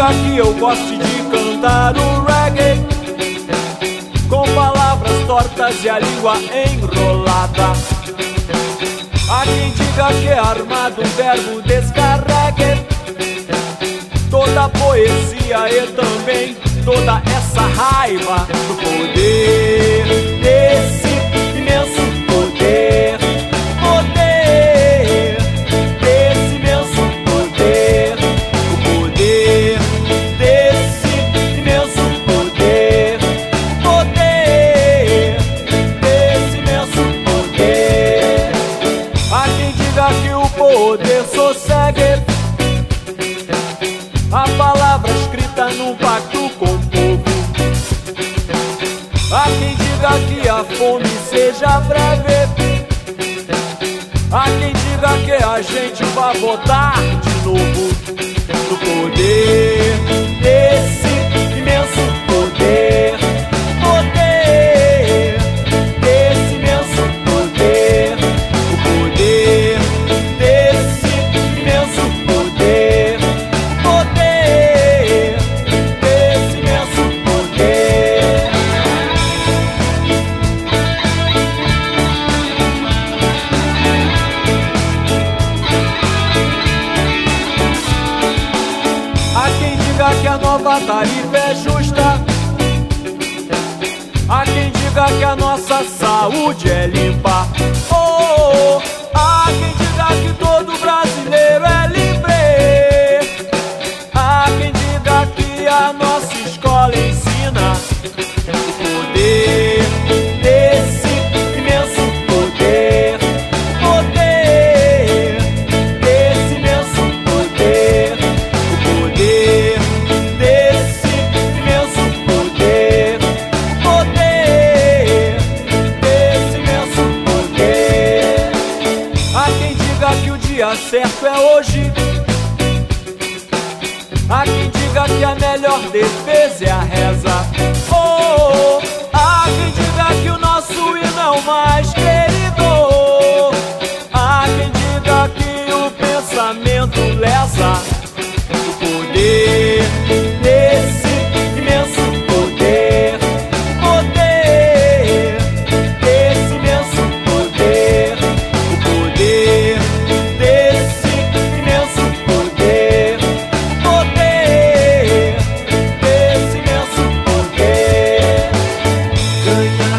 diga que eu goste de cantar o reggae com palavras tortas e a língua enrolada. Há quem diga que é armado o verbo descarregue toda a poesia e também toda essa raiva do poder, desse imenso poder, poder, desse imenso poder, o poder desse imenso poder, poder, desse imenso poder. Há quem diga que o poder sossegue a palavra escrita num pacto com o povo. Há quem diga que a fome seja breve. Há quem diga que a gente vai votar de novo no poder desse imenso poder, poder desse imenso poder, o poder desse imenso poder, poder desse imenso poder. Há quem diga que a nova tarifa é justa. Há quem diga que a nossa saúde é limpa. Oh, há quem diga que todo brasileiro é livre. Há quem diga que a nossa escola ensina o poder desse imenso poder, poder desse imenso poder, o poder desse imenso poder, poder desse imenso poder. Há quem diga que o dia certo é hoje. Há quem diga que a melhor defesa é a reza. Oh, há quem diga que o nosso hino é o mais querido. Há quem diga que o pensamento lesa o poder desse imenso poder, poder desse imenso poder, o poder desse imenso poder, poder desse imenso poder.